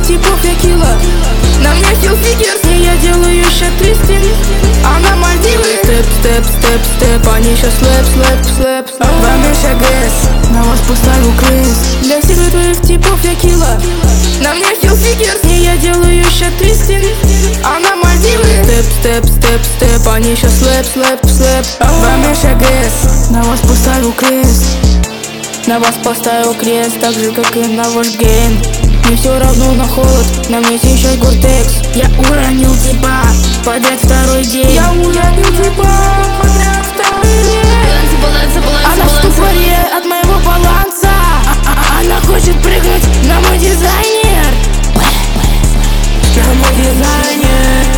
типов я килла. На мне хилфигер, с ней я делаю еще твистинг. А на Мальдивы степ, степ, степ, степ. Они еще слэп, слэп, слэп. Вам еще гэс, на вас поставил крест. Для всех твоих типов я килла. На мне хилфигер, с ней я делаю еще твистинг. А на Мальдивы степ, степ, степ, степ. Они еще слэп, слэп, слэп. Вам еще гэс, на вас поставил крест. На вас поставил крест, так же как и на ваш гейм. Мне все равно на холод, на мне сейчас гортекс. Я уронил типа подряд второй день. Я уронил типа подряд второй день. Она в ступоре от моего баланса. Она хочет прыгнуть на мой дизайнер. На мой дизайнер.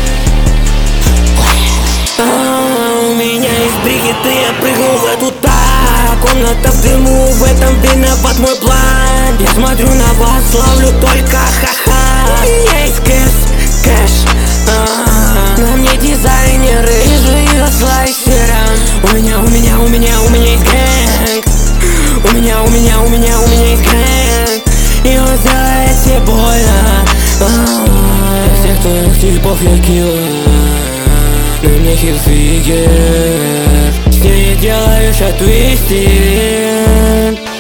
У меня есть бригеты, я прыгну в эту так. Комната в дыму, в этом виноват мой план. Я смотрю на вас, славлю только ха-ха. У меня есть кэш. На мне дизайнеры, вижу ее слайсером. У меня есть гэнг. У меня есть гэнг. И он сделает тебе больно. Всех твоих типов я килла. На мне хилфигер, с ней я делаю еще твистинг.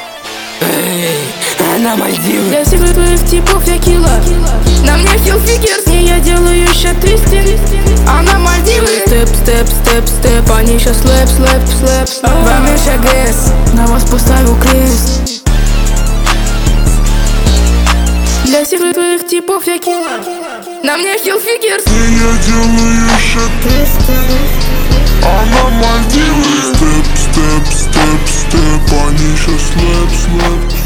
На Мальдивы. Для всех твоих типов я килла. На мне хилфигер, с ней я делаю еще твистинг. А на Мальдивы степ, степ, степ, степ. Они еще слэп, слэп, слэп. Вам еще гэс, на вас поставил крест. Для всех твоих типов я килла. На мне хилфигер, с ней я делаю еще твистинг. А на Мальдивы степ, степ, степ, степ. Они еще слэп, слэп.